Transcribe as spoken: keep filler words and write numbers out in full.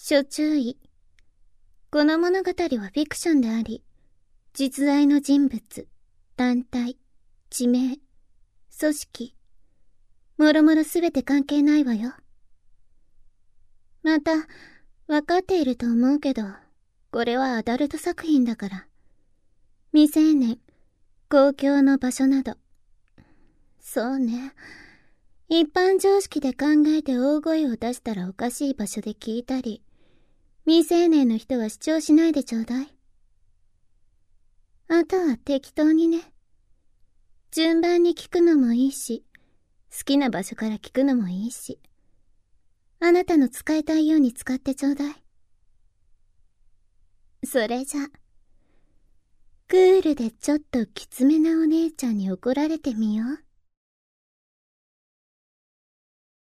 諸注意。この物語はフィクションであり、実在の人物、団体、地名、組織、もろもろすべて関係ないわよ。また、わかっていると思うけど、これはアダルト作品だから。未成年、公共の場所など。そうね。一般常識で考えて大声を出したらおかしい場所で聞いたり、未成年の人は主張しないでちょうだい。あとは適当にね。順番に聞くのもいいし、好きな場所から聞くのもいいし、あなたの使いたいように使ってちょうだい。それじゃ、クールでちょっときつめなお姉ちゃんに怒られてみよう。